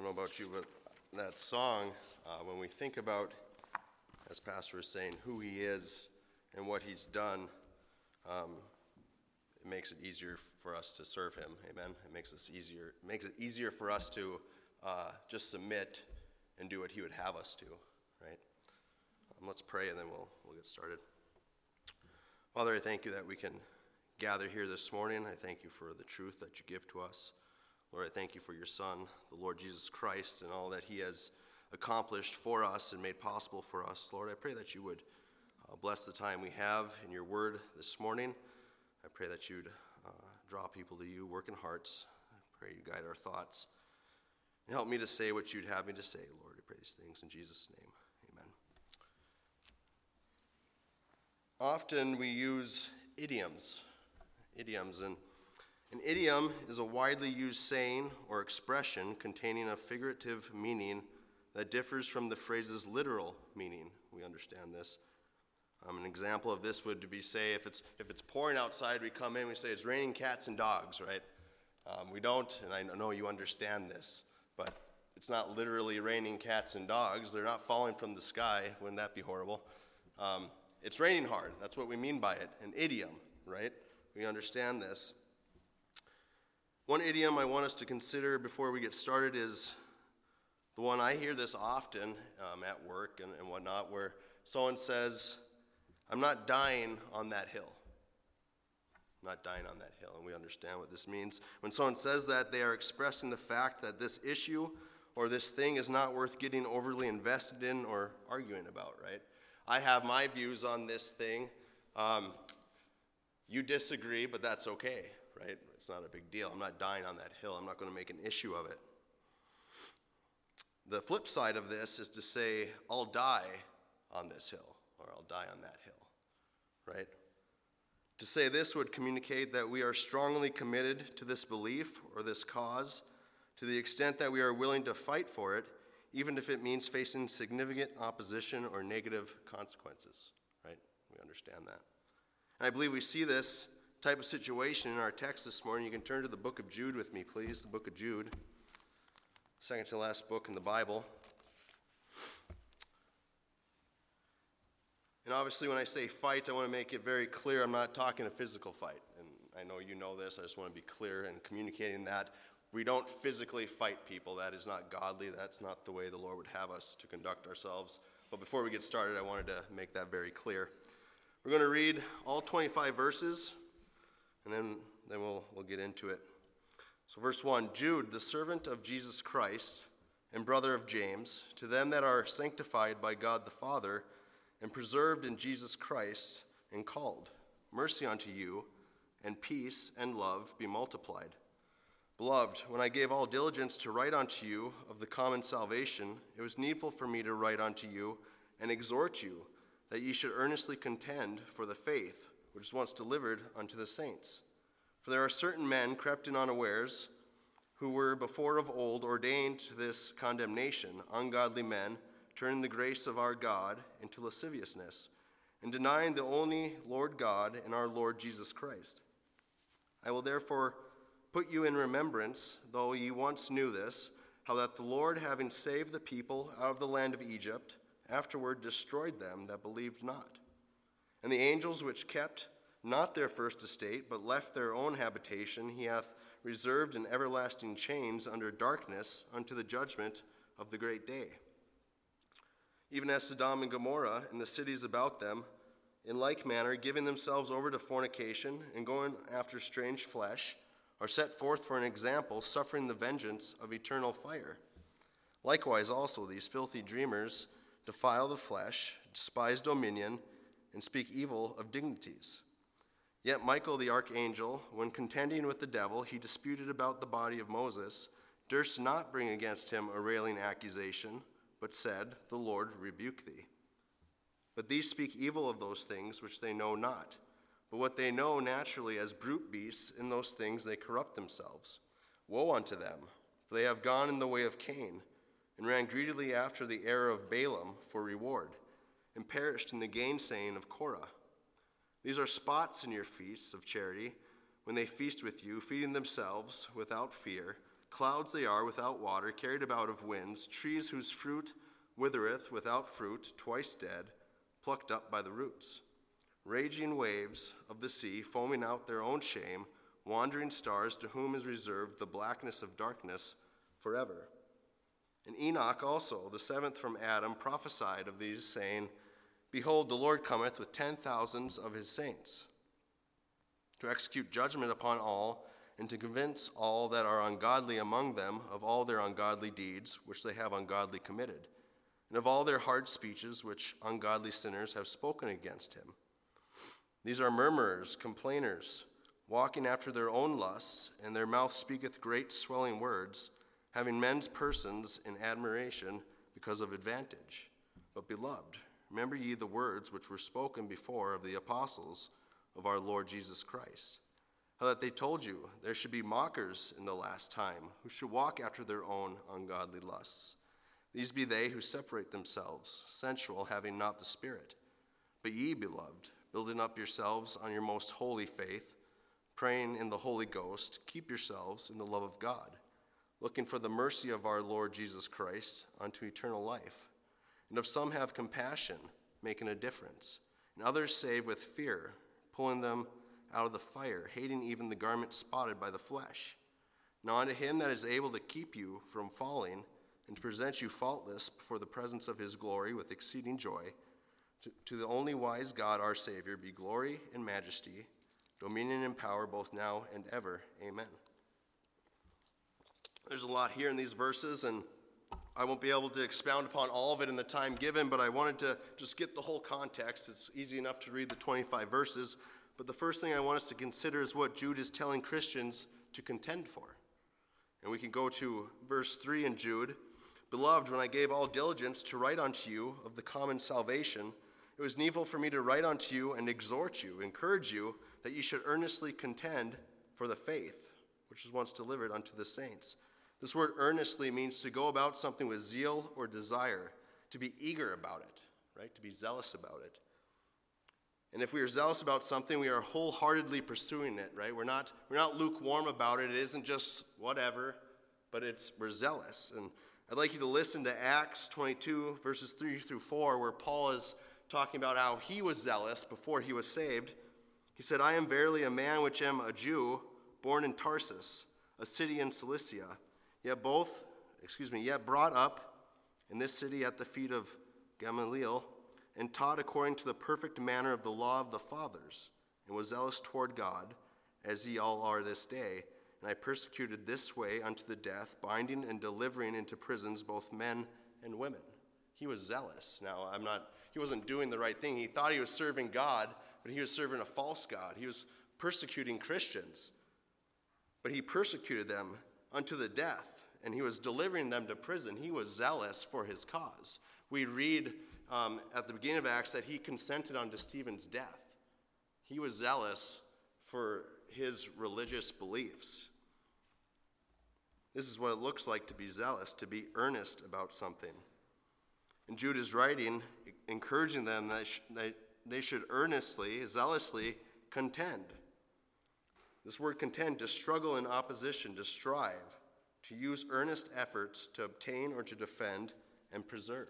don't know about you, but that song, when we think about, as Pastor was saying, who he is and what he's done, it makes it easier for us to serve him. Amen. It makes it easier for us to just submit and do what he would have us do. Right. Let's pray and then we'll get started. Father, I thank you that we can gather here this morning. I thank you for the truth that you give to us. Lord, I thank you for your Son, the Lord Jesus Christ, and all that he has accomplished for us and made possible for us. Lord, I pray that you would bless the time we have in your word this morning. I pray that you'd draw people to you, work in hearts. I pray you guide our thoughts. And help me to say what you'd have me to say, Lord. I pray these things in Jesus' name. Amen. Often we use idioms. And an idiom is a widely used saying or expression containing a figurative meaning that differs from the phrase's literal meaning. We understand this. An example of this would be, say, if it's pouring outside, we come in, we say it's raining cats and dogs, right? We don't, and I know you understand this, but it's not literally raining cats and dogs. They're not falling from the sky. Wouldn't that be horrible? It's raining hard. That's what we mean by it. An idiom, right? We understand this. One idiom I want us to consider before we get started is the one I hear this often at work and whatnot, where someone says, I'm not dying on that hill. I'm not dying on that hill, and we understand what this means. When someone says that, they are expressing the fact that this issue or this thing is not worth getting overly invested in or arguing about, right? I have my views on this thing. You disagree, but that's okay, right? It's not a big deal. I'm not dying on that hill. I'm not going to make an issue of it. The flip side of this is to say, I'll die on this hill, or I'll die on that hill, right? To say this would communicate that we are strongly committed to this belief or this cause to the extent that we are willing to fight for it, even if it means facing significant opposition or negative consequences, right? We understand that. And I believe we see this type of situation in our text this morning. You can turn to the book of Jude with me, please. The book of Jude, second to last book in the Bible. And obviously when I say fight, I want to make it very clear I'm not talking a physical fight. And I know you know this. I just want to be clear in communicating that. We don't physically fight people. That is not godly. That's not the way the Lord would have us to conduct ourselves. But before we get started, I wanted to make that very clear. We're going to read all 25 verses. And then we'll get into it. So verse 1, Jude, the servant of Jesus Christ and brother of James, to them that are sanctified by God the Father and preserved in Jesus Christ and called, mercy unto you, and peace and love be multiplied. Beloved, when I gave all diligence to write unto you of the common salvation, it was needful for me to write unto you and exhort you that ye should earnestly contend for the faith which is once delivered unto the saints. For there are certain men crept in unawares, who were before of old ordained to this condemnation, ungodly men, turning the grace of our God into lasciviousness, and denying the only Lord God and our Lord Jesus Christ. I will therefore put you in remembrance, though ye once knew this, how that the Lord, having saved the people out of the land of Egypt, afterward destroyed them that believed not. And the angels which kept not their first estate, but left their own habitation, he hath reserved in everlasting chains under darkness unto the judgment of the great day. Even as Sodom and Gomorrah and the cities about them, in like manner, giving themselves over to fornication and going after strange flesh, are set forth for an example, suffering the vengeance of eternal fire. Likewise also these filthy dreamers defile the flesh, despise dominion, and speak evil of dignities. Yet Michael the archangel, when contending with the devil, he disputed about the body of Moses, durst not bring against him a railing accusation, but said, the Lord rebuke thee. But these speak evil of those things which they know not. But what they know naturally as brute beasts, in those things they corrupt themselves. Woe unto them, for they have gone in the way of Cain, and ran greedily after the error of Balaam for reward, and perished in the gainsaying of Korah. These are spots in your feasts of charity, when they feast with you, feeding themselves without fear, Clouds they are without water, carried about of winds, trees whose fruit withereth without fruit, twice dead, plucked up by the roots. Raging waves of the sea, foaming out their own shame, wandering stars to whom is reserved the blackness of darkness forever. And Enoch also, the seventh from Adam, prophesied of these, saying, Behold, the Lord cometh with 10,000s of his saints, to execute judgment upon all, and to convince all that are ungodly among them of all their ungodly deeds which they have ungodly committed, and of all their hard speeches which ungodly sinners have spoken against him. These are murmurers, complainers, walking after their own lusts, and their mouth speaketh great swelling words, having men's persons in admiration because of advantage. But beloved, remember ye the words which were spoken before of the apostles of our Lord Jesus Christ, how that they told you there should be mockers in the last time, who should walk after their own ungodly lusts. These be they who separate themselves, sensual, having not the Spirit. But ye, beloved, building up yourselves on your most holy faith, praying in the Holy Ghost, keep yourselves in the love of God, looking for the mercy of our Lord Jesus Christ unto eternal life. And if some have compassion, making a difference, and others save with fear, pulling them out of the fire, hating even the garment spotted by the flesh. Now unto him that is able to keep you from falling, and to present you faultless before the presence of his glory with exceeding joy, to the only wise God our Savior be glory and majesty, dominion and power both now and ever. Amen. There's a lot here in these verses, and I won't be able to expound upon all of it in the time given, but I wanted to just get the whole context. It's easy enough to read the 25 verses. But the first thing I want us to consider is what Jude is telling Christians to contend for. And we can go to verse 3 in Jude. Beloved, when I gave all diligence to write unto you of the common salvation, it was needful for me to write unto you and exhort you, encourage you, that ye should earnestly contend for the faith, which was once delivered unto the saints. This word earnestly means to go about something with zeal or desire, to be eager about it, right? To be zealous about it. And if we are zealous about something, we are wholeheartedly pursuing it, right? We're not lukewarm about it. It isn't just whatever, but we're zealous. And I'd like you to listen to Acts 22, verses 3 through 4, where Paul is talking about how he was zealous before he was saved. He said, I am verily a man which am a Jew, born in Tarsus, a city in Cilicia, yet brought up in this city at the feet of Gamaliel, and taught according to the perfect manner of the law of the fathers, and was zealous toward God, as ye all are this day. And I persecuted this way unto the death, binding and delivering into prisons both men and women. He was zealous. Now, he wasn't doing the right thing. He thought he was serving God, but he was serving a false God. He was persecuting Christians, but he persecuted them unto the death, and he was delivering them to prison. He was zealous for his cause. We read at the beginning of Acts that he consented unto Stephen's death. He was zealous for his religious beliefs. This is what it looks like to be zealous, to be earnest about something. And Jude is writing, encouraging them that they should earnestly, zealously contend. This word contend, to struggle in opposition, to strive, to use earnest efforts to obtain or to defend and preserve.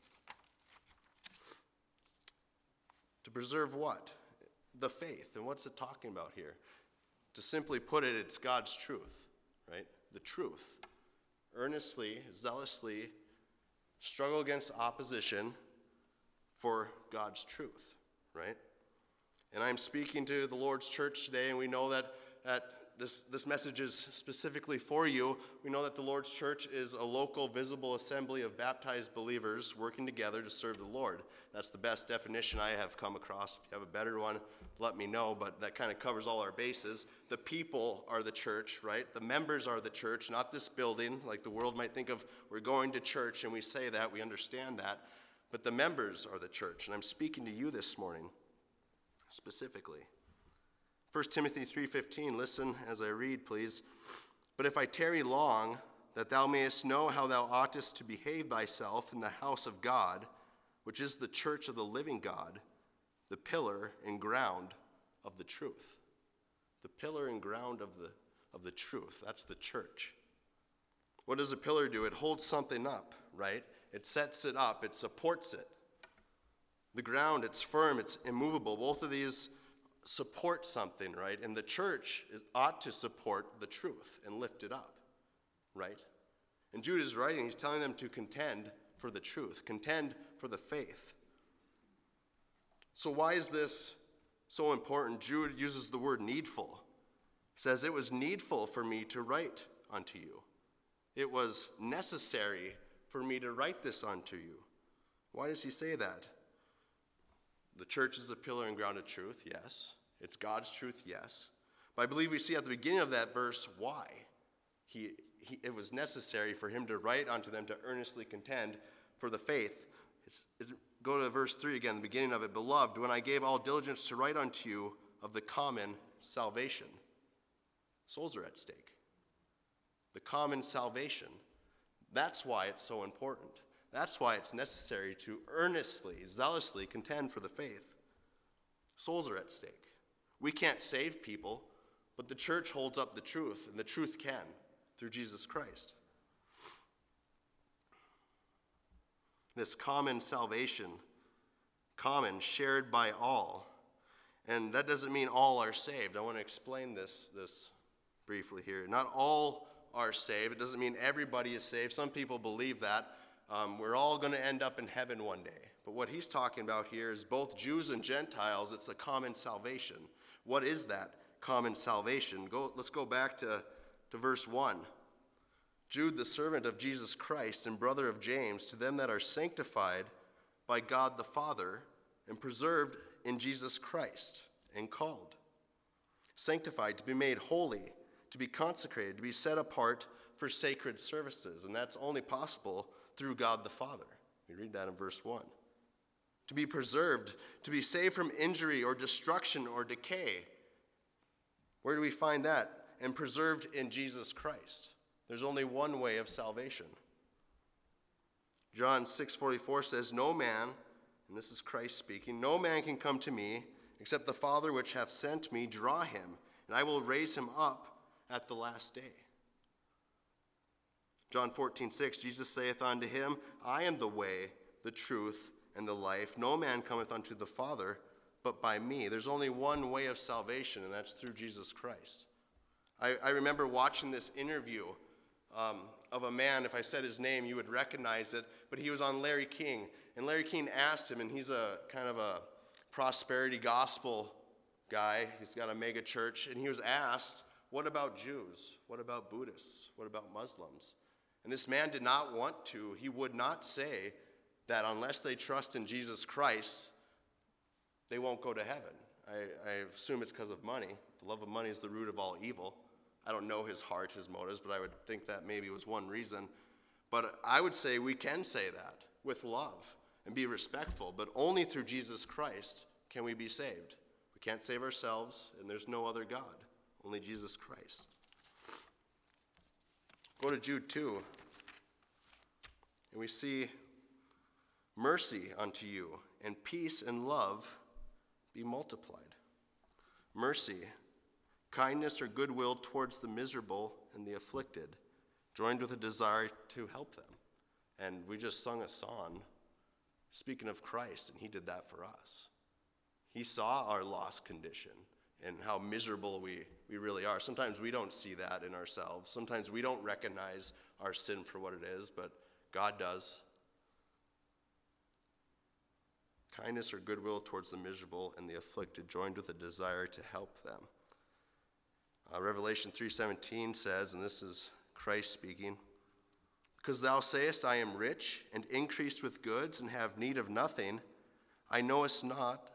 To preserve what? The faith. And what's it talking about here? To simply put it, it's God's truth, right? The truth. Earnestly, zealously struggle against opposition for God's truth, right? And I'm speaking to the Lord's church today, and we know that this message is specifically for you. We know that the Lord's church is a local, visible assembly of baptized believers working together to serve the Lord. That's the best definition I have come across. If you have a better one, let me know, but that kind of covers all our bases. The people are the church, right? The members are the church, not this building, like the world might think of. We're going to church, and we say that, we understand that, but the members are the church, and I'm speaking to you this morning specifically. 1 Timothy 3:15, listen as I read, please. But if I tarry long, that thou mayest know how thou oughtest to behave thyself in the house of God, which is the church of the living God, the pillar and ground of the truth. The pillar and ground of the truth. That's the church. What does a pillar do? It holds something up, right? It sets it up. It supports it. The ground, it's firm. It's immovable. Both of these support something, right? And the church ought to support the truth and lift it up, right? And Jude is writing, he's telling them to contend for the truth, contend for the faith. So why is this so important? Jude uses the word needful. He says, it was needful for me to write unto you. It was necessary for me to write this unto you. Why does he say that? The church is the pillar and ground of truth, yes. It's God's truth, yes. But I believe we see at the beginning of that verse why. It was necessary for him to write unto them to earnestly contend for the faith. Go to verse 3 again, the beginning of it. Beloved, when I gave all diligence to write unto you of the common salvation. Souls are at stake. The common salvation. That's why it's so important. That's why it's necessary to earnestly, zealously contend for the faith. Souls are at stake. We can't save people, but the church holds up the truth, and the truth can, through Jesus Christ. This common salvation, common, shared by all. And that doesn't mean all are saved. I want to explain this briefly here. Not all are saved. It doesn't mean everybody is saved. Some people believe that. We're all going to end up in heaven one day. But what he's talking about here is both Jews and Gentiles. It's a common salvation. What is that common salvation? Let's go back to verse 1. Jude, the servant of Jesus Christ and brother of James, to them that are sanctified by God the Father and preserved in Jesus Christ and called. Sanctified, to be made holy, to be consecrated, to be set apart for sacred services. And that's only possible through God the Father. We read that in verse 1. To be preserved, to be saved from injury or destruction or decay. Where do we find that? And preserved in Jesus Christ. There's only one way of salvation. John 6:44 says, no man, and this is Christ speaking, no man can come to me except the Father which hath sent me draw him, and I will raise him up at the last day. John 14:6, Jesus saith unto him, I am the way, the truth, and the life. No man cometh unto the Father but by me. There's only one way of salvation, and that's through Jesus Christ. I remember watching this interview of a man. If I said his name, you would recognize it, but he was on Larry King. And Larry King asked him, and he's a kind of a prosperity gospel guy. He's got a mega church, and he was asked, what about Jews? What about Buddhists? What about Muslims? And this man did not want to. He would not say that unless they trust in Jesus Christ, they won't go to heaven. I assume it's because of money. The love of money is the root of all evil. I don't know his heart, his motives, but I would think that maybe was one reason. But I would say we can say that with love and be respectful, but only through Jesus Christ can we be saved. We can't save ourselves, and there's no other God, only Jesus Christ. Go to Jude 2, and we see mercy unto you, and peace and love be multiplied. Mercy, kindness or goodwill towards the miserable and the afflicted, joined with a desire to help them. And we just sung a song speaking of Christ, and he did that for us. He saw our lost condition and how miserable we really are. Sometimes we don't see that in ourselves. Sometimes we don't recognize our sin for what it is, but God does. Kindness or goodwill towards the miserable and the afflicted, joined with a desire to help them. Revelation 3:17 says, and this is Christ speaking, because thou sayest, I am rich and increased with goods and have need of nothing, I knowest not,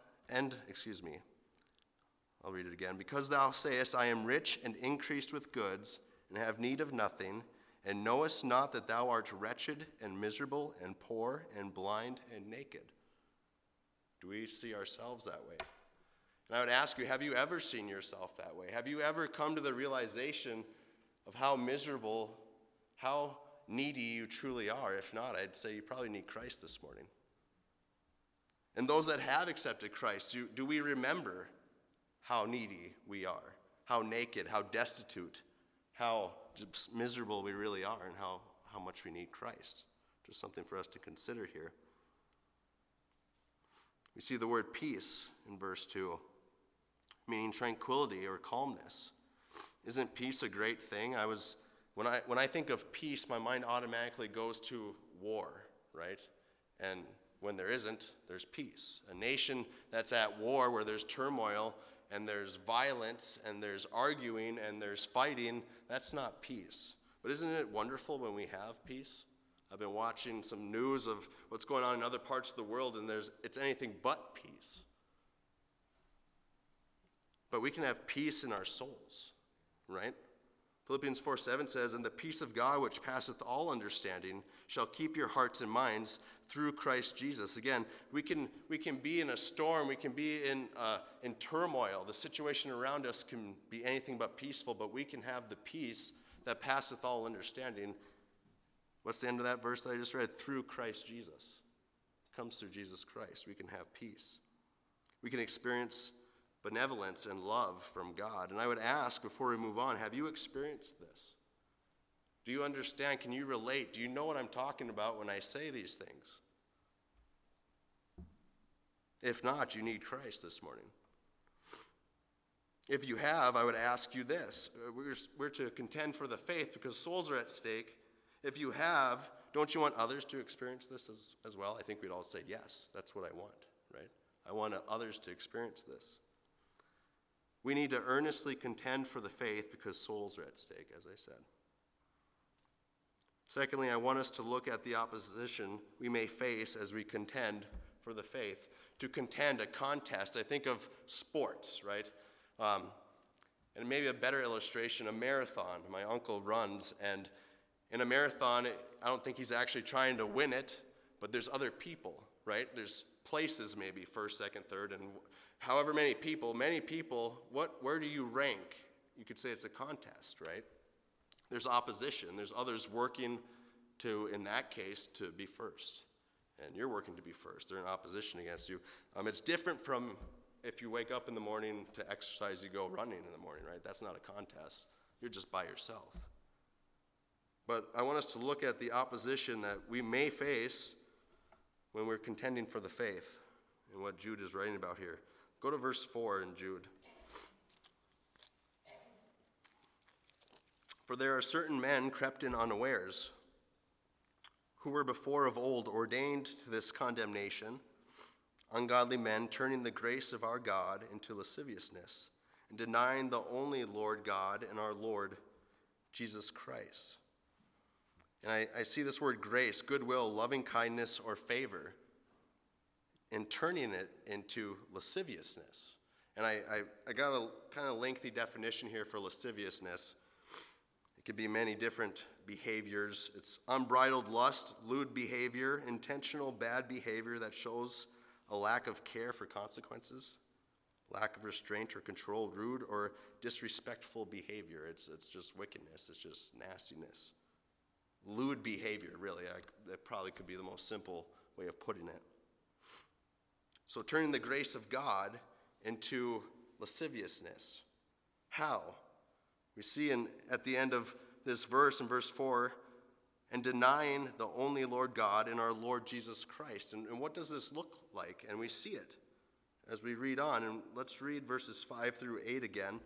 I'll read it again. Because thou sayest, I am rich and increased with goods and have need of nothing, and knowest not that thou art wretched and miserable and poor and blind and naked. Do we see ourselves that way? And I would ask you, have you ever seen yourself that way? Have you ever come to the realization of how miserable, how needy you truly are? If not, I'd say you probably need Christ this morning. And those that have accepted Christ, do we remember how needy we are, how naked, how destitute, how just miserable we really are and how much we need Christ. Just something for us to consider here. We see the word peace in verse 2, meaning tranquility or calmness. Isn't peace a great thing? When I think of peace, my mind automatically goes to war, right? And when there isn't, there's peace. A nation that's at war, where there's turmoil and there's violence and there's arguing and there's fighting, that's not peace. But isn't it wonderful when we have peace? I've been watching some news of what's going on in other parts of the world, and it's anything but peace. But we can have peace in our souls, right? Philippians 4:7 says, "And the peace of God, which passeth all understanding, shall keep your hearts and minds through Christ Jesus." Again, we can be in a storm, we can be in turmoil. The situation around us can be anything but peaceful, but we can have the peace that passeth all understanding. What's the end of that verse that I just read? Through Christ Jesus. It comes through Jesus Christ. We can have peace. We can experience benevolence and love from God. And I would ask, before we move on, have you experienced this? Do you understand? Can you relate? Do you know what I'm talking about when I say these things? If not, you need Christ this morning. If you have, I would ask you this. We're to contend for the faith because souls are at stake. If you have, don't you want others to experience this as well? I think we'd all say yes. That's what I want, right? I want others to experience this. We need to earnestly contend for the faith because souls are at stake, as I said. Secondly, I want us to look at the opposition we may face as we contend for the faith. To contend, a contest, I think of sports, right? And maybe a better illustration, a marathon. My uncle runs, and in a marathon, I don't think he's actually trying to win it, but there's other people, right? There's places, maybe first, second, third, and however many people, where do you rank? You could say it's a contest, right? There's opposition. There's others working to, in that case, to be first. And you're working to be first. They're in opposition against you. It's different from if you wake up in the morning to exercise, you go running in the morning, right? That's not a contest. You're just by yourself. But I want us to look at the opposition that we may face when we're contending for the faith and what Jude is writing about here. Go to verse 4 in Jude. "For there are certain men crept in unawares, who were before of old ordained to this condemnation, ungodly men turning the grace of our God into lasciviousness, and denying the only Lord God and our Lord Jesus Christ." And I see this word grace, goodwill, loving kindness, or favor, and turning it into lasciviousness. And I got a kind of lengthy definition here for lasciviousness. It could be many different behaviors. It's unbridled lust, lewd behavior, intentional bad behavior that shows a lack of care for consequences, lack of restraint or control, rude or disrespectful behavior. It's just wickedness. It's just nastiness. Lewd behavior, really. That probably could be the most simple way of putting it. So turning the grace of God into lasciviousness. How? We see at the end of this verse, in verse 4, and denying the only Lord God and our Lord Jesus Christ. And what does this look like? And we see it as we read on. And let's read verses 5 through 8 again.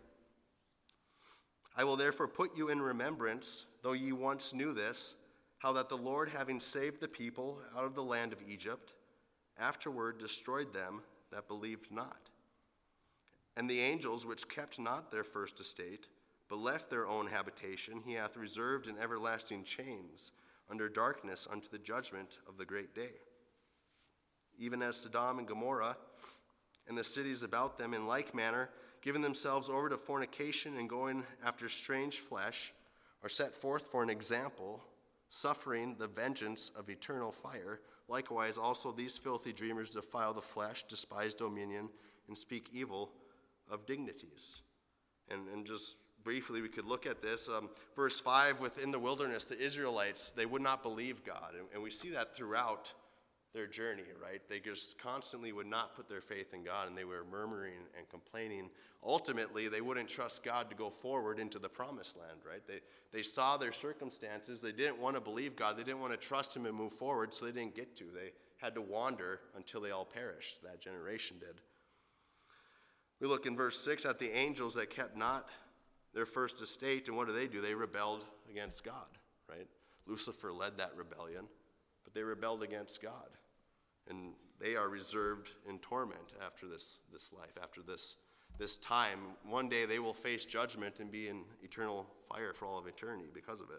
"I will therefore put you in remembrance, though ye once knew this, how that the Lord, having saved the people out of the land of Egypt, afterward destroyed them that believed not. And the angels which kept not their first estate, but left their own habitation, he hath reserved in everlasting chains, under darkness unto the judgment of the great day. Even as Sodom and Gomorrah, and the cities about them in like manner, giving themselves over to fornication and going after strange flesh, are set forth for an example, suffering the vengeance of eternal fire. Likewise also these filthy dreamers defile the flesh, despise dominion, and speak evil of dignities." And just briefly, we could look at this. Verse 5, within the wilderness, the Israelites, they would not believe God. And we see that throughout their journey, right? They just constantly would not put their faith in God, and they were murmuring and complaining. Ultimately, they wouldn't trust God to go forward into the promised land, right? They saw their circumstances. They didn't want to believe God. They didn't want to trust him and move forward, so they didn't get to. They had to wander until they all perished. That generation did. We look in verse 6 at the angels that kept not their first estate, and what do? They rebelled against God, right? Lucifer led that rebellion, but they rebelled against God. And they are reserved in torment after this life, after this time. One day they will face judgment and be in eternal fire for all of eternity because of it.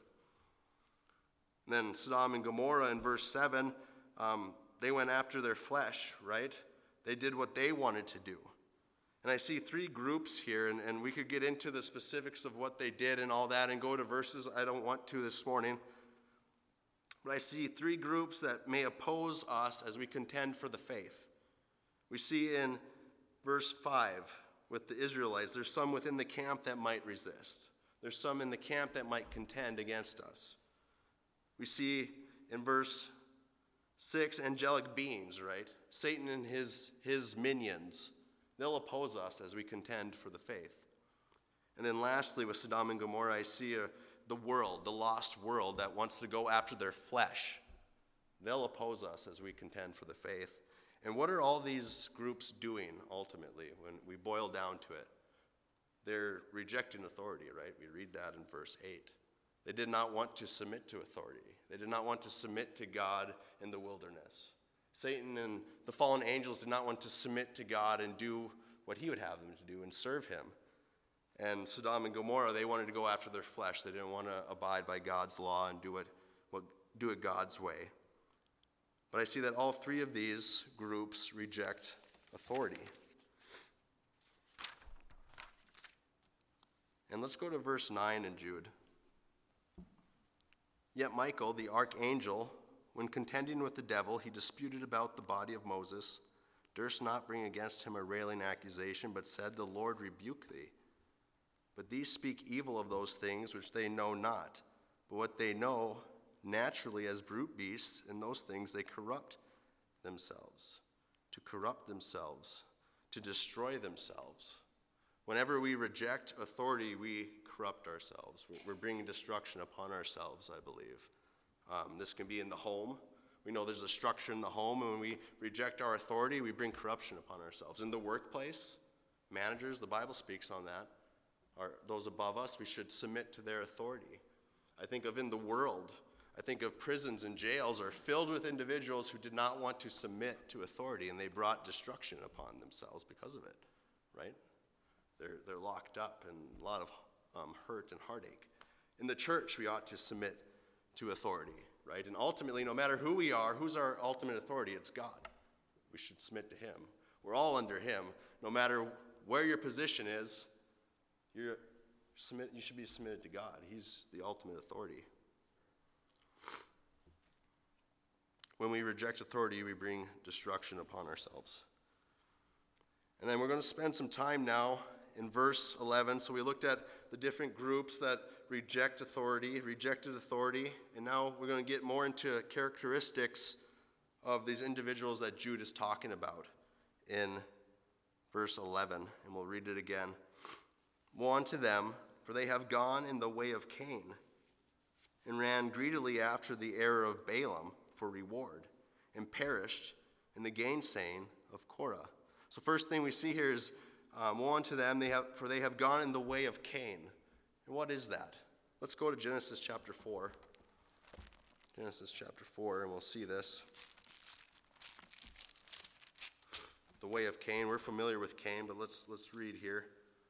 And then Sodom and Gomorrah in verse 7, they went after their flesh, right? They did what they wanted to do. And I see three groups here, and we could get into the specifics of what they did and all that and go to verses. I don't want to this morning. But I see three groups that may oppose us as we contend for the faith. We see in verse 5 with the Israelites, there's some within the camp that might resist. There's some in the camp that might contend against us. We see in verse 6 angelic beings, right? Satan and his minions. They'll oppose us as we contend for the faith. And then lastly, with Sodom and Gomorrah, I see the world, the lost world that wants to go after their flesh. They'll oppose us as we contend for the faith. And what are all these groups doing ultimately when we boil down to it? They're rejecting authority, right? We read that in verse 8. They did not want to submit to authority. They did not want to submit to God in the wilderness. Satan and the fallen angels did not want to submit to God and do what he would have them to do and serve him. And Sodom and Gomorrah, they wanted to go after their flesh. They didn't want to abide by God's law and do it God's way. But I see that all three of these groups reject authority. And let's go to verse 9 in Jude. Yet Michael, the archangel, when contending with the devil, he disputed about the body of Moses, durst not bring against him a railing accusation, but said, The Lord rebuke thee. But these speak evil of those things which they know not. But what they know, naturally as brute beasts, in those things they corrupt themselves. To corrupt themselves, to destroy themselves. Whenever we reject authority, we corrupt ourselves. We're bringing destruction upon ourselves, I believe. This can be in the home. We know there's destruction in the home, and when we reject our authority, we bring corruption upon ourselves. In the workplace, managers, the Bible speaks on that. Those above us, we should submit to their authority. I think of in the world, I think of prisons and jails are filled with individuals who did not want to submit to authority, and they brought destruction upon themselves because of it, right? They're locked up and a lot of hurt and heartache. In the church, we ought to submit to authority, right? And ultimately, no matter who we are, who's our ultimate authority? It's God. We should submit to him. We're all under him. No matter where your position is, you should be submitted to God. He's the ultimate authority. When we reject authority, we bring destruction upon ourselves. And then we're going to spend some time now in verse 11. So we looked at the different groups that rejected authority, and now we're going to get more into characteristics of these individuals that Jude is talking about in verse 11. And we'll read it again. Woe unto them, for they have gone in the way of Cain, and ran greedily after the error of Balaam for reward, and perished in the gainsaying of Korah. So first thing we see here is, woe unto them, for they have gone in the way of Cain. And what is that? Let's go to Genesis chapter 4. Genesis chapter 4, and we'll see this. The way of Cain. We're familiar with Cain, but let's read here.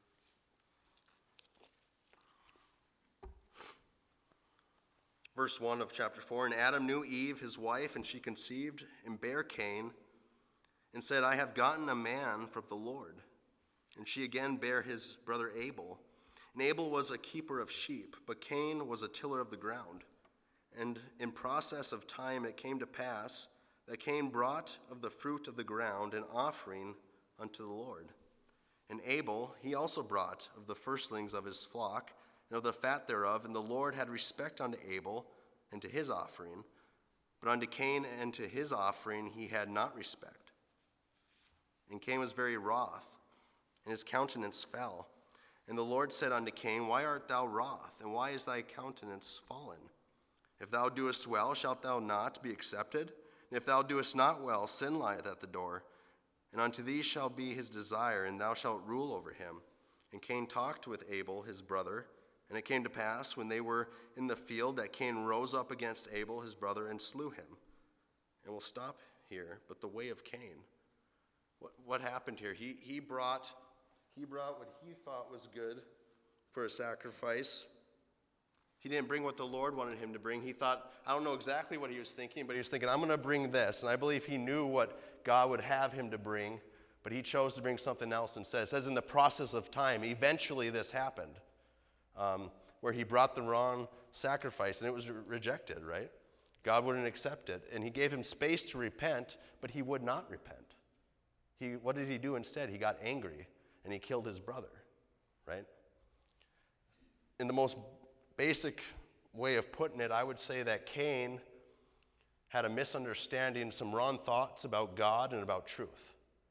Verse 1 of chapter 4, And Adam knew Eve, his wife, and she conceived and bare Cain, and said, I have gotten a man from the Lord. And she again bare his brother Abel. And Abel was a keeper of sheep, but Cain was a tiller of the ground. And in process of time it came to pass that Cain brought of the fruit of the ground an offering unto the Lord. And Abel, he also brought of the firstlings of his flock, and of the fat thereof, and the Lord had respect unto Abel and to his offering, But unto Cain and to his offering he had not respect. And Cain was very wroth, and his countenance fell. And the Lord said unto Cain, Why art thou wroth, and why is thy countenance fallen? If thou doest well, shalt thou not be accepted? And if thou doest not well, sin lieth at the door. And unto thee shall be his desire, and thou shalt rule over him. And Cain talked with Abel his brother. And it came to pass, when they were in the field, that Cain rose up against Abel his brother and slew him. And we'll stop here, but the way of Cain. What happened here? He brought what he thought was good for a sacrifice. He didn't bring what the Lord wanted him to bring. He thought, I don't know exactly what he was thinking, but he was thinking, I'm going to bring this. And I believe he knew what God would have him to bring, but he chose to bring something else instead. It says in the process of time, eventually this happened, where he brought the wrong sacrifice, and it was rejected, right? God wouldn't accept it, and he gave him space to repent, but he would not repent. What did he do instead? He got angry, and he killed his brother, right? In the most basic way of putting it, I would say that Cain had a misunderstanding, some wrong thoughts about God and about truth.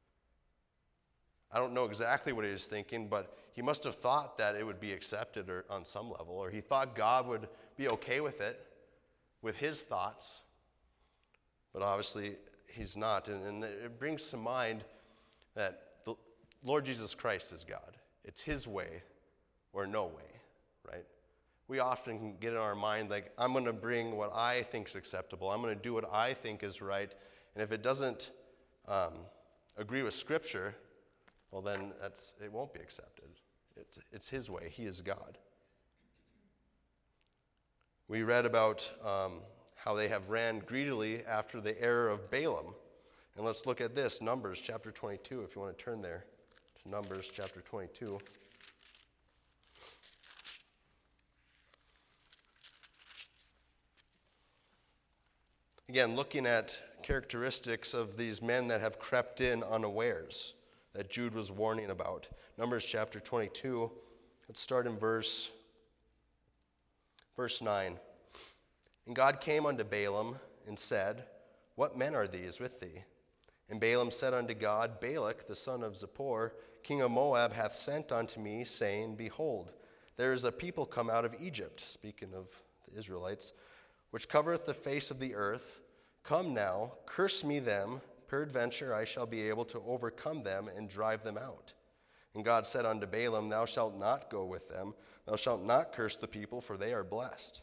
I don't know exactly what he was thinking, but he must have thought that it would be accepted or on some level, or he thought God would be okay with it, with his thoughts, but obviously he's not. And it brings to mind that the Lord Jesus Christ is God. It's his way or no way, right? We often can get in our mind like, I'm going to bring what I think is acceptable. I'm going to do what I think is right. And if it doesn't agree with Scripture, well, then it won't be accepted. It's his way. He is God. We read about how they have ran greedily after the error of Balaam. And let's look at this, Numbers chapter 22, if you want to turn there to Numbers chapter 22. Again, looking at characteristics of these men that have crept in unawares that Jude was warning about. Numbers chapter 22, let's start in verse 9. And God came unto Balaam and said, What men are these with thee? And Balaam said unto God, Balak, the son of Zippor, king of Moab, hath sent unto me, saying, Behold, there is a people come out of Egypt, speaking of the Israelites, which covereth the face of the earth. Come now, curse me them, peradventure I shall be able to overcome them and drive them out. And God said unto Balaam, Thou shalt not go with them, thou shalt not curse the people, for they are blessed.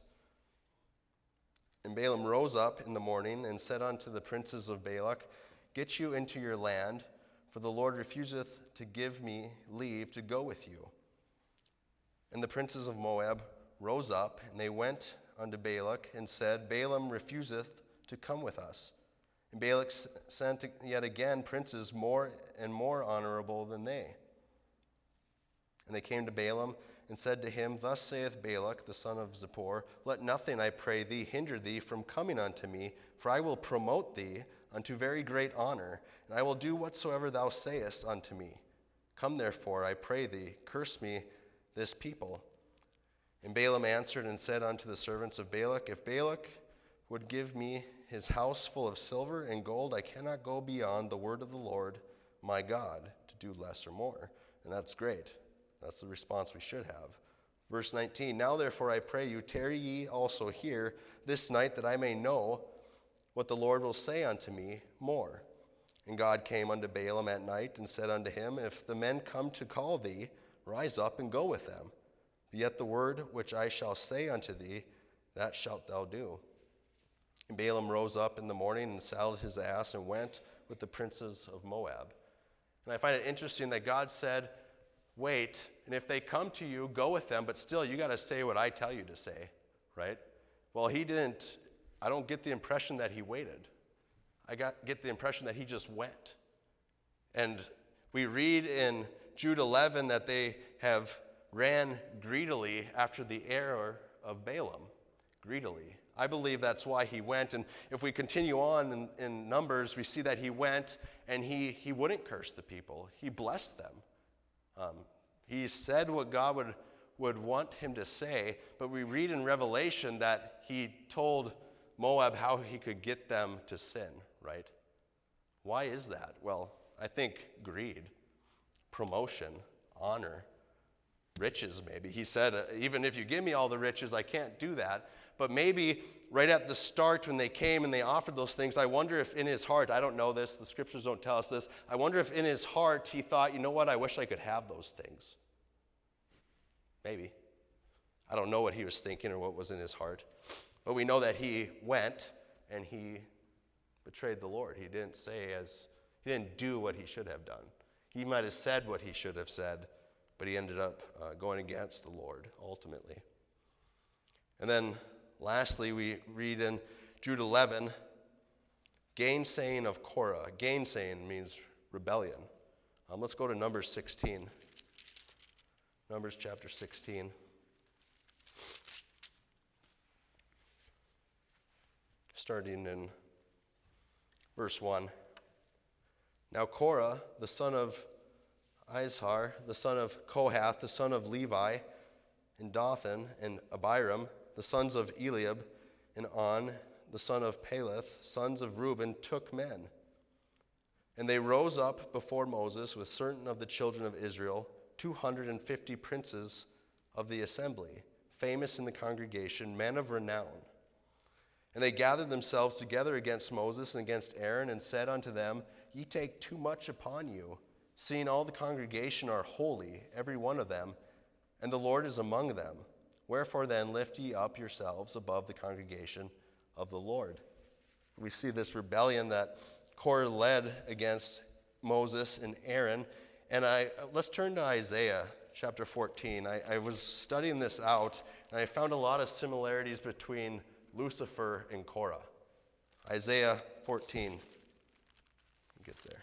And Balaam rose up in the morning and said unto the princes of Balak, Get you into your land, for the Lord refuseth to give me leave to go with you. And the princes of Moab rose up, and they went unto Balak and said, Balaam refuseth to come with us. And Balak sent yet again princes more and more honorable than they. And they came to Balaam and said to him, Thus saith Balak, the son of Zippor, Let nothing, I pray thee, hinder thee from coming unto me, for I will promote thee unto very great honor, and I will do whatsoever thou sayest unto me. Come therefore, I pray thee, curse me this people. And Balaam answered and said unto the servants of Balak, If Balak would give me his house full of silver and gold, I cannot go beyond the word of the Lord my God to do less or more. And that's great. That's the response we should have. Verse 19, Now therefore I pray you, tarry ye also here this night, that I may know what the Lord will say unto me more. And God came unto Balaam at night and said unto him, If the men come to call thee, rise up and go with them. Yet the word which I shall say unto thee, that shalt thou do. And Balaam rose up in the morning and saddled his ass and went with the princes of Moab. And I find it interesting that God said, wait, and if they come to you, go with them, but still you got to say what I tell you to say, right? Well, he didn't. I don't get the impression that he waited. I get the impression that he just went. And we read in Jude 11 that they have ran greedily after the error of Balaam. Greedily. I believe that's why he went. And if we continue on in Numbers, we see that he went and he wouldn't curse the people. He blessed them. He said what God would want him to say, but we read in Revelation that he told Moab how he could get them to sin, right? Why is that? Well, I think greed, promotion, honor, riches maybe. He said, even if you give me all the riches, I can't do that. But maybe right at the start when they came and they offered those things, I wonder if in his heart, I don't know this, the scriptures don't tell us this, I wonder if in his heart he thought, you know what, I wish I could have those things. Maybe. I don't know what he was thinking or what was in his heart. But we know that he went and he betrayed the Lord. He didn't do what he should have done. He might have said what he should have said, but he ended up going against the Lord ultimately. And then lastly, we read in Jude 11, gainsaying of Korah. Gainsaying means rebellion. Let's go to Numbers 16. Numbers chapter 16. Starting in verse 1. Now Korah, the son of Izhar, the son of Kohath, the son of Levi, and Dathan, and Abiram, the sons of Eliab, and On, the son of Peleth, sons of Reuben, took men. And they rose up before Moses with certain of the children of Israel, 250 princes of the assembly, famous in the congregation, men of renown. And they gathered themselves together against Moses and against Aaron, and said unto them, Ye take too much upon you, seeing all the congregation are holy, every one of them, and the Lord is among them. Wherefore then lift ye up yourselves above the congregation of the Lord. We see this rebellion that Korah led against Moses and Aaron. And let's turn to Isaiah chapter 14. I was studying this out, and I found a lot of similarities between Lucifer and Korah. Isaiah 14. Get there.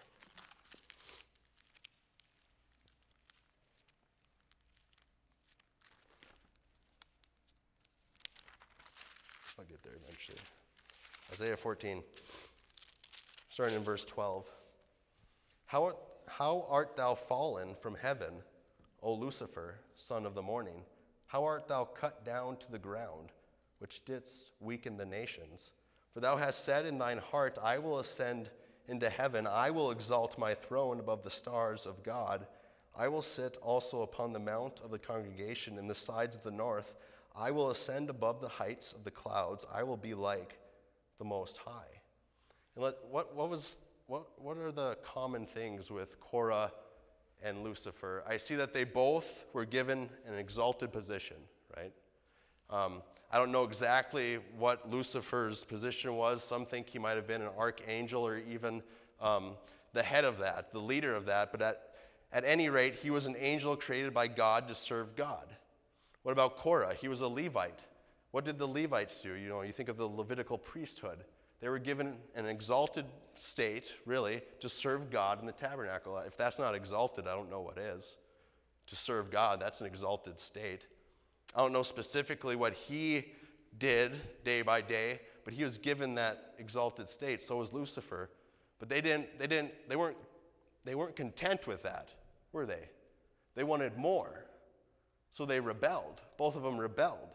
I'll get there eventually. Isaiah 14, starting in verse 12. How art thou fallen from heaven, O Lucifer, son of the morning? How art thou cut down to the ground, which didst weaken the nations? For thou hast said in thine heart, I will ascend into heaven. I will exalt my throne above the stars of God. I will sit also upon the mount of the congregation in the sides of the north. I will ascend above the heights of the clouds. I will be like the Most High. And what are the common things with Korah and Lucifer? I see that they both were given an exalted position, right? I don't know exactly what Lucifer's position was. Some think he might have been an archangel or even the head of that, the leader of that. But at any rate, he was an angel created by God to serve God. What about Korah? He was a Levite. What did the Levites do? You think of the Levitical priesthood. They were given an exalted state, really, to serve God in the tabernacle. If that's not exalted, I don't know what is. To serve God, that's an exalted state. I don't know specifically what he did day by day, but he was given that exalted state. So was Lucifer. But they weren't content with that, were they? They wanted more. So they rebelled. Both of them rebelled.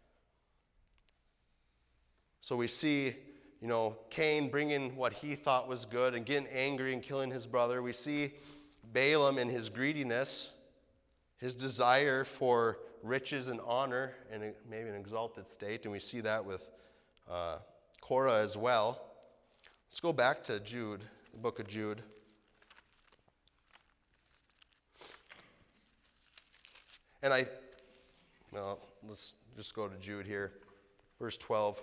So we see, Cain bringing what he thought was good and getting angry and killing his brother. We see Balaam in his greediness, his desire for riches and honor and maybe an exalted state. And we see that with Korah as well. Let's go back to Jude, the book of Jude. And let's just go to Jude here, verse 12.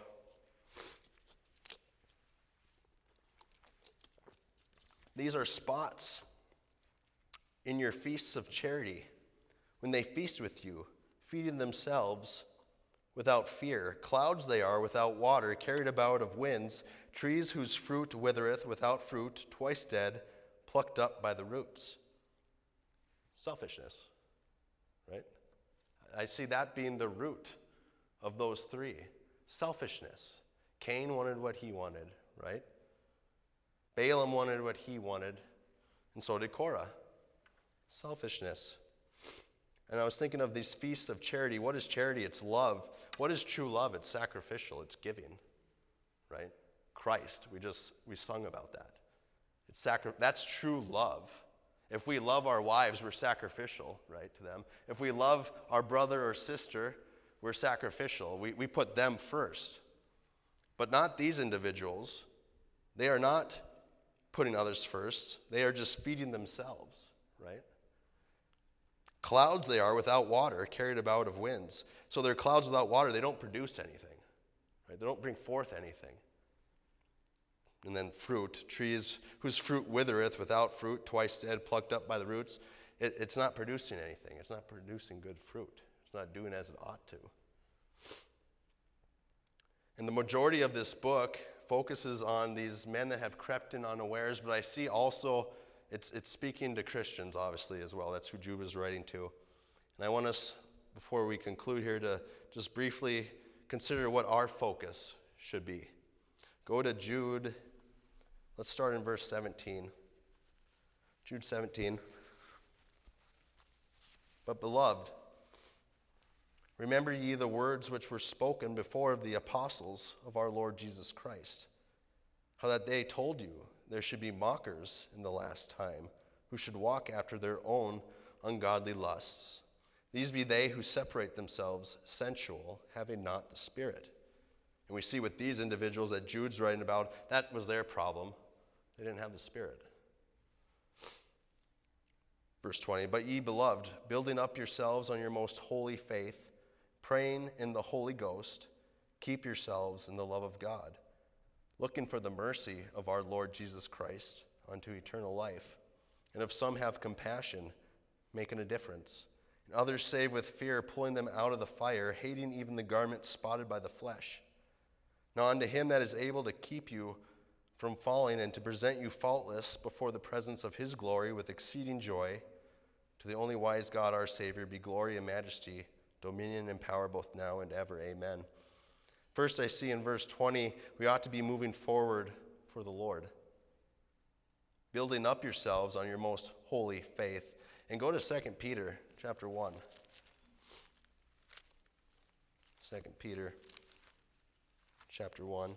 These are spots in your feasts of charity, when they feast with you, feeding themselves without fear. Clouds they are without water, carried about of winds, trees whose fruit withereth, without fruit, twice dead, plucked up by the roots. Selfishness, right? I see that being the root of those three. Selfishness. Cain wanted what he wanted, right? Balaam wanted what he wanted, and so did Korah. Selfishness. And I was thinking of these feasts of charity. What is charity? It's love. What is true love? It's sacrificial. It's giving. right? Christ. We sung about that. That's true love. If we love our wives, we're sacrificial, right, to them. If we love our brother or sister, we're sacrificial. We put them first. But not these individuals. They are not putting others first. They are just feeding themselves, right? Clouds they are without water, carried about of winds. So they're clouds without water. They don't produce anything, right? They don't bring forth anything. And then fruit, trees whose fruit withereth without fruit, twice dead, plucked up by the roots. It's not producing anything. It's not producing good fruit. It's not doing as it ought to. And the majority of this book focuses on these men that have crept in unawares, but I see also it's speaking to Christians, obviously, as well. That's who Jude was writing to. And I want us, before we conclude here, to just briefly consider what our focus should be. Go to Jude. Let's start in verse 17. Jude 17. But beloved, remember ye the words which were spoken before of the apostles of our Lord Jesus Christ, how that they told you there should be mockers in the last time, who should walk after their own ungodly lusts. These be they who separate themselves sensual, having not the Spirit. And we see with these individuals that Jude's writing about, that was their problem. They didn't have the Spirit. Verse 20, but ye beloved, building up yourselves on your most holy faith, praying in the Holy Ghost, keep yourselves in the love of God, looking for the mercy of our Lord Jesus Christ unto eternal life. And if some have compassion, making a difference, and others save with fear, pulling them out of the fire, hating even the garment spotted by the flesh. Now unto him that is able to keep you from falling and to present you faultless before the presence of his glory with exceeding joy, to the only wise God our Savior be glory and majesty, dominion and power both now and ever. Amen. First, I see in verse 20, we ought to be moving forward for the Lord. Building up yourselves on your most holy faith. And go to 2 Peter chapter 1. 2 Peter chapter 1.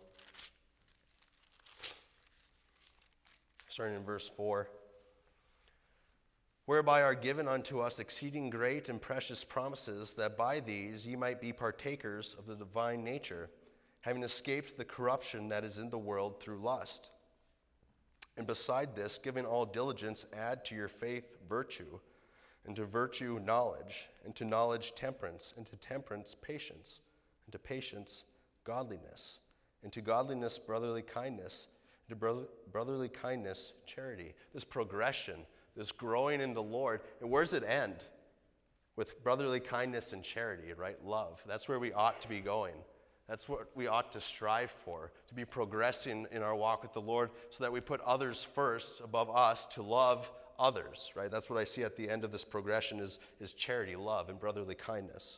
Starting in verse 4. Whereby are given unto us exceeding great and precious promises, that by these ye might be partakers of the divine nature, having escaped the corruption that is in the world through lust. And beside this, giving all diligence, add to your faith virtue, and to virtue knowledge, and to knowledge temperance, and to temperance patience, and to patience godliness, and to godliness brotherly kindness, and to brotherly kindness charity. This progression, this growing in the Lord. And where does it end? With brotherly kindness and charity, right? Love. That's where we ought to be going. That's what we ought to strive for, to be progressing in our walk with the Lord so that we put others first above us, to love others, right? That's what I see at the end of this progression is charity, love, and brotherly kindness.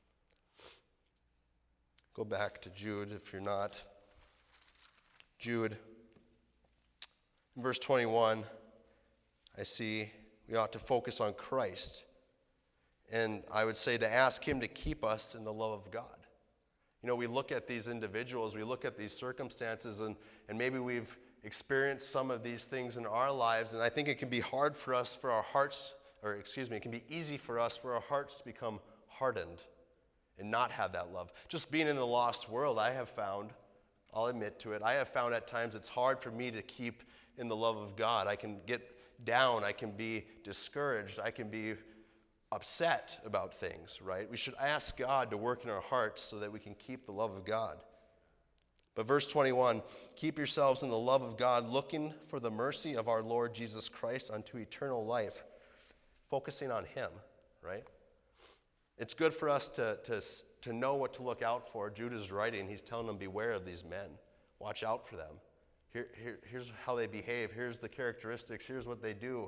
Go back to Jude if you're not. Jude, in verse 21, I see we ought to focus on Christ. And I would say to ask him to keep us in the love of God. You know, we look at these individuals, we look at these circumstances, and maybe we've experienced some of these things in our lives, and I think it can be hard for us, for our hearts, it can be easy for us, for our hearts to become hardened and not have that love. Just being in the lost world, I have found, I'll admit to it, I have found at times it's hard for me to keep in the love of God. I can get down, I can be discouraged, I can be upset about things, right? We should ask God to work in our hearts so that we can keep the love of God. But verse 21, keep yourselves in the love of God, looking for the mercy of our Lord Jesus Christ unto eternal life, focusing on him, right? It's good for us to know what to look out for. Jude is writing, he's telling them, beware of these men. Watch out for them. Here's how they behave. Here's the characteristics. Here's what they do.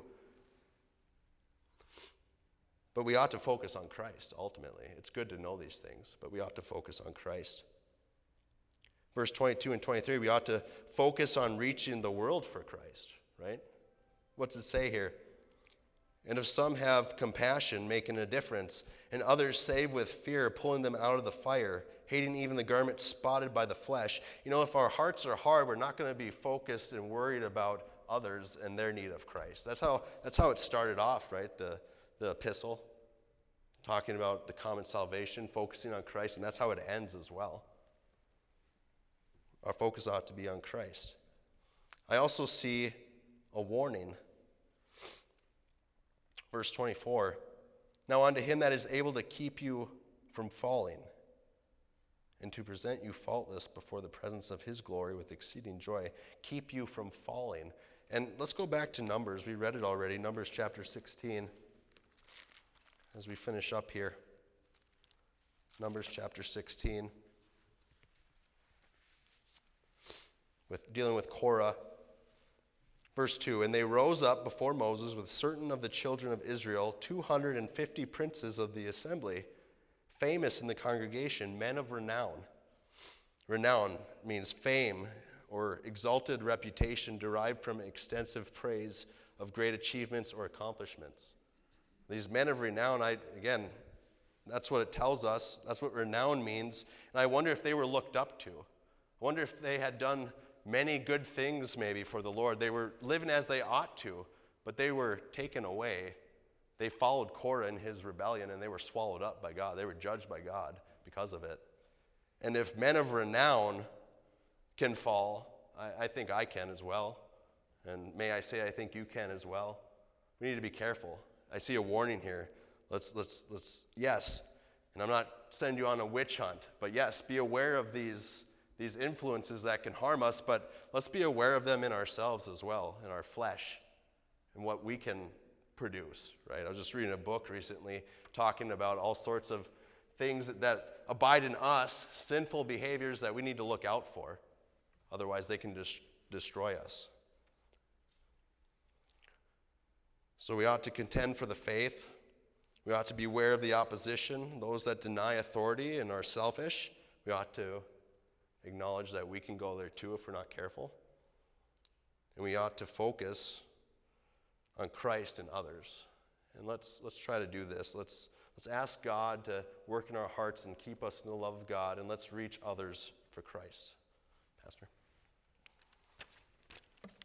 But we ought to focus on Christ, ultimately. It's good to know these things, but we ought to focus on Christ. Verse 22 and 23, we ought to focus on reaching the world for Christ, right? What's it say here? And if some have compassion, making a difference, and others save with fear, pulling them out of the fire, hating even the garment spotted by the flesh. You know, if our hearts are hard, we're not going to be focused and worried about others and their need of Christ. That's how it started off, right? The epistle, talking about the common salvation, focusing on Christ, and that's how it ends as well. Our focus ought to be on Christ. I also see a warning. Verse 24, now unto him that is able to keep you from falling, and to present you faultless before the presence of his glory with exceeding joy, keep you from falling. And let's go back to Numbers. We read it already, Numbers chapter 16, as we finish up here. Numbers chapter 16, dealing with Korah. Verse 2, and they rose up before Moses with certain of the children of Israel, 250 princes of the assembly, famous in the congregation, men of renown. Renown means fame or exalted reputation derived from extensive praise of great achievements or accomplishments. These men of renown, again, that's what it tells us. That's what renown means. And I wonder if they were looked up to. I wonder if they had done many good things maybe for the Lord. They were living as they ought to, but they were taken away. They followed Korah in his rebellion, and they were swallowed up by God. They were judged by God because of it. And if men of renown can fall, I think I can as well. And may I say, I think you can as well. We need to be careful. I see a warning here. Let's yes, and I'm not sending you on a witch hunt, but yes, be aware of these influences that can harm us, but let's be aware of them in ourselves as well, in our flesh, and what we can produce, right? I was just reading a book recently talking about all sorts of things that abide in us, sinful behaviors that we need to look out for. Otherwise, they can destroy us. So we ought to contend for the faith. We ought to beware of the opposition, those that deny authority and are selfish. We ought to acknowledge that we can go there too if we're not careful. And we ought to focus on Christ and others. And let's try to do this. Let's ask God to work in our hearts and keep us in the love of God, and let's reach others for Christ. Pastor.